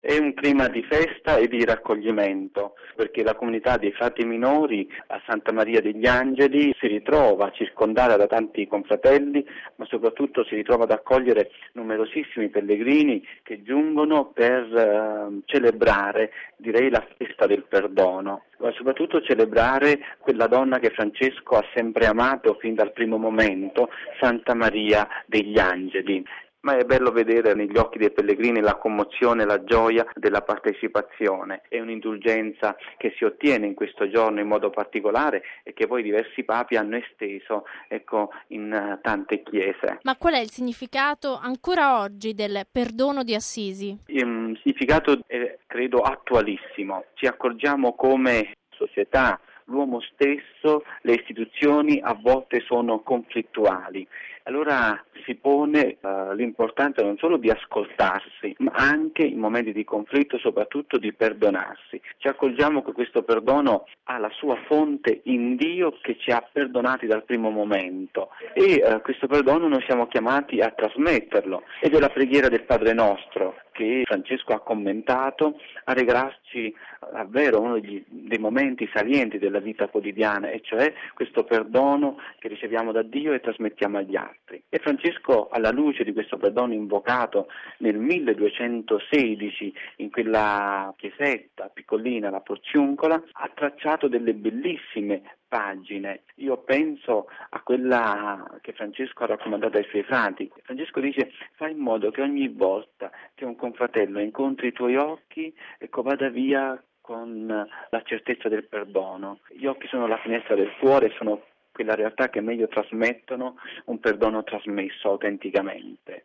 È un clima di festa e di raccoglimento, perché la comunità dei frati minori a Santa Maria degli Angeli si ritrova circondata da tanti confratelli, ma soprattutto si ritrova ad accogliere numerosissimi pellegrini che giungono per celebrare, direi, la festa del perdono, ma soprattutto celebrare quella donna che Francesco ha sempre amato fin dal primo momento, Santa Maria degli Angeli. Ma è bello vedere negli occhi dei pellegrini la commozione, la gioia della partecipazione. È un'indulgenza che si ottiene in questo giorno in modo particolare e che poi diversi papi hanno esteso, in tante chiese. Ma qual è il significato ancora oggi del perdono di Assisi? Il significato è, credo, attualissimo. Ci accorgiamo come società, l'uomo stesso, le istituzioni a volte sono conflittuali. Allora si pone l'importanza non solo di ascoltarsi, ma anche in momenti di conflitto soprattutto di perdonarsi. Ci accorgiamo che questo perdono ha la sua fonte in Dio che ci ha perdonati dal primo momento e questo perdono noi siamo chiamati a trasmetterlo ed è la preghiera del Padre Nostro che Francesco ha commentato a regalarci davvero uno dei momenti salienti della vita quotidiana, e cioè questo perdono che riceviamo da Dio e trasmettiamo agli altri. E Francesco, alla luce di questo perdono invocato nel 1216 in quella chiesetta piccolina, la Porziuncola, ha tracciato delle bellissime pagine. Io penso a quella che Francesco ha raccomandato ai suoi frati. Francesco dice: fai in modo che ogni volta che un confratello incontri i tuoi occhi, vada via con la certezza del perdono. Gli occhi sono la finestra del cuore, sono quella realtà che meglio trasmettono un perdono trasmesso autenticamente.